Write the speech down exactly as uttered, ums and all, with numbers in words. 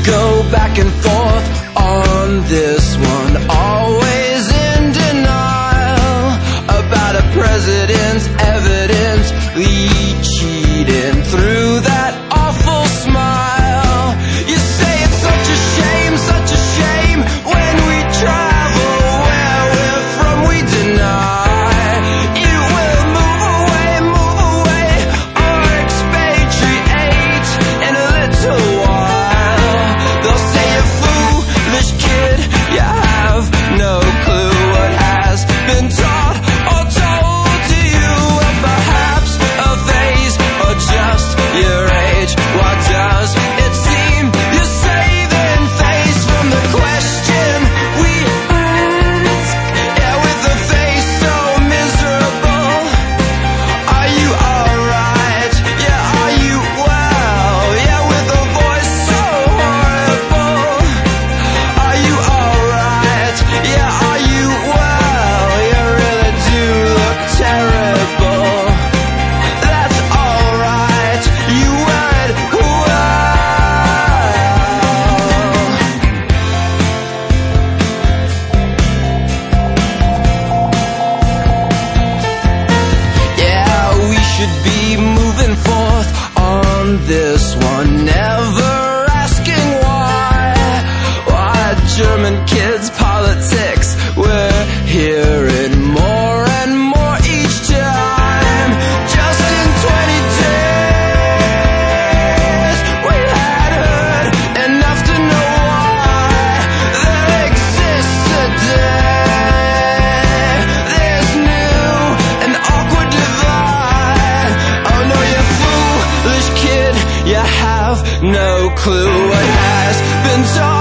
go back and forth on this one, always in denial about a president's evidently cheating through that awful smile. You say it's such a shame, such a shame when we travel where we're from, we deny it will move away, move away, or expatriate in a little while. They'll say you're foolish kid, you have no clue what has been taught or told to you, or perhaps a phase or just your age. What does it seem you're saving face from the question we ask? Yeah, with a face so miserable. Are you alright? Yeah, are you well? Yeah, with a voice so horrible. Are you alright? Yeah, are you well? You really do look terrible. That's alright, you went well. Yeah, we should be moving forth on this one, never asking why. Why German kids' politics, we're hearing more and more each time. Just in twenty days, we had heard enough to know why there exists today this new and awkward divide. Oh no, you foolish kid, you have no clue what has been taught